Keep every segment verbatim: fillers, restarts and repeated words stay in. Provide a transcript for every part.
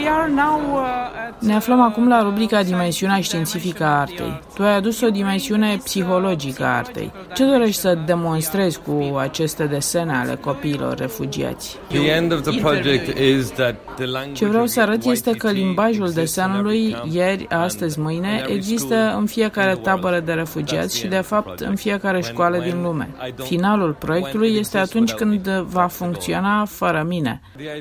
Ne aflăm acum la rubrica Dimensiunea științifică a artei. Tu ai adus o dimensiune psihologică a artei. Ce dorești să demonstrezi cu aceste desene ale copiilor refugiați? Ce vreau să arăt este că limbajul desenului, ieri, astăzi, mâine, există în fiecare tabără de refugiați și, de fapt, în fiecare școală din lume. Finalul proiectului este atunci când va funcționa fără mine.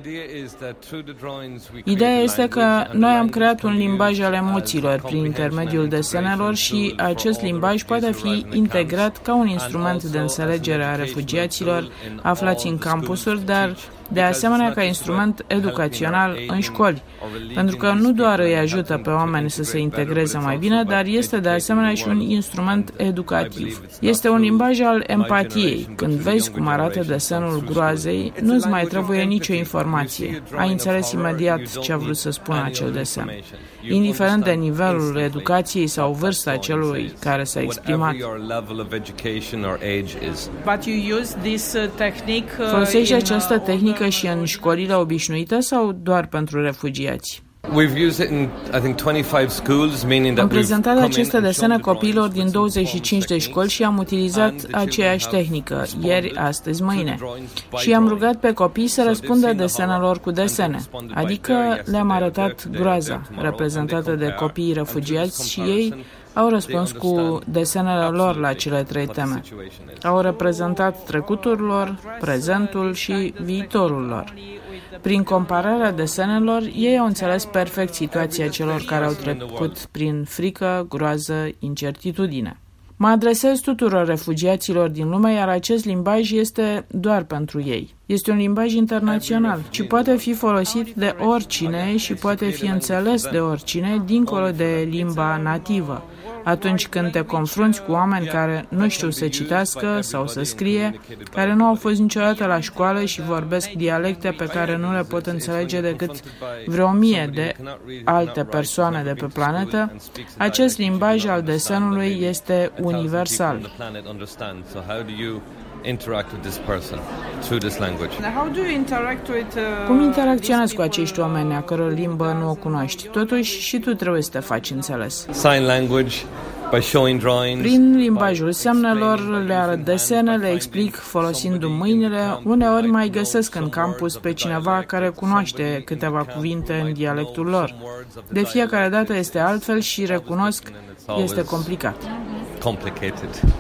Ideea este că noi am creat un limbaj al emoțiilor prin intermediul desenelor și acest limbaj poate fi integrat ca un instrument de înțelegere a refugiaților aflați în campusuri, dar de asemenea ca instrument educațional în școli, pentru că nu doar îi ajută pe oameni să se integreze mai bine, dar este de asemenea și un instrument educativ. Este un limbaj al empatiei. Când vezi cum arată desenul groazei, nu-ți mai trebuie nicio informație. Ai înțeles imediat ce a vrut să spună acel desen, indiferent de nivelul educației sau vârsta celui care s-a exprimat. Folosești această tehnică și în școlile obișnuite sau doar pentru refugiați? Am prezentat aceste desene copiilor din douăzeci și cinci de școli și am utilizat aceeași tehnică, ieri, astăzi, mâine. Și am rugat pe copii să răspundă desenelor cu desene, adică le-am arătat groaza, reprezentată de copiii refugiați și ei au răspuns cu desenele lor la cele trei teme. Au reprezentat trecutul lor, prezentul și viitorul lor. Prin compararea desenelor, ei au înțeles perfect situația celor care au trecut prin frică, groază, incertitudine. Mă adresez tuturor refugiaților din lume, iar acest limbaj este doar pentru ei. Este un limbaj internațional și poate fi folosit de oricine și poate fi înțeles de oricine dincolo de limba nativă. Atunci când te confrunți cu oameni care nu știu să citească sau să scrie, care nu au fost niciodată la școală și vorbesc dialecte pe care nu le pot înțelege decât vreo mie de alte persoane de pe planetă, acest limbaj al desenului este universal. Cum interacționezi cu acești oameni a căror limbă nu o cunoști? Totuși, și tu trebuie să te faci înțeles. Sign language, by showing drawings. Prin limbajul semnelor le arăt desene, le explic folosind-mi mâinile. Uneori mai găsesc în campus pe cineva care cunoaște câteva cuvinte în dialectul lor. De fiecare dată este altfel și recunosc, este complicat. Complicated.